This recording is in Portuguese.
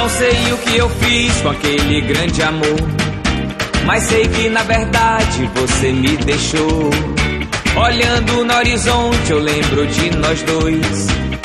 Não sei o que eu fiz com aquele grande amor, mas sei que na verdade você me deixou. Olhando no horizonte eu lembro de nós dois,